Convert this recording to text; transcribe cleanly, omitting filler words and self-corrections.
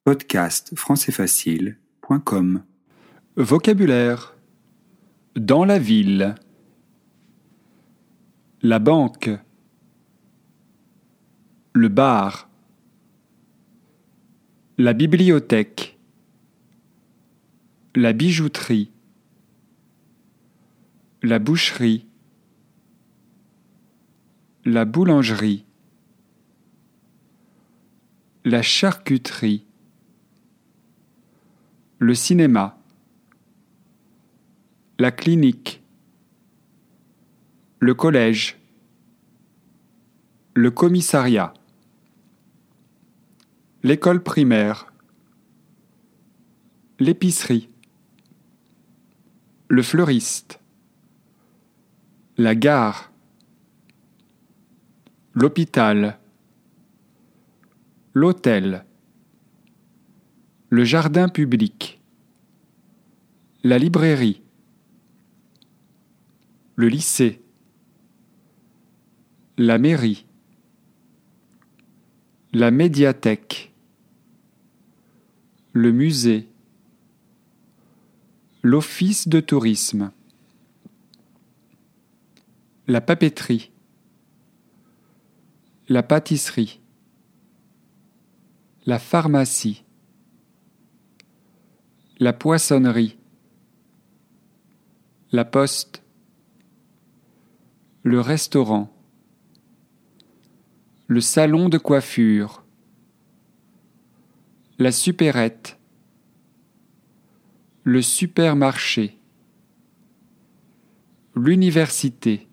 podcastfrancaisfacile.com. Vocabulaire. Dans la ville. La banque. Le bar. La bibliothèque. La bijouterie. La boucherie. La boulangerie. La charcuterie. Le cinéma. La clinique. Le collège. Le commissariat. L'école primaire. L'épicerie. Le fleuriste. La gare. L'hôpital. L'hôtel. Le jardin public. La librairie. Le lycée. La mairie. La médiathèque. Le musée. L'office de tourisme. La papeterie. La pâtisserie. La pharmacie. La poissonnerie. La poste. Le restaurant. Le salon de coiffure. La supérette. Le supermarché. L'université.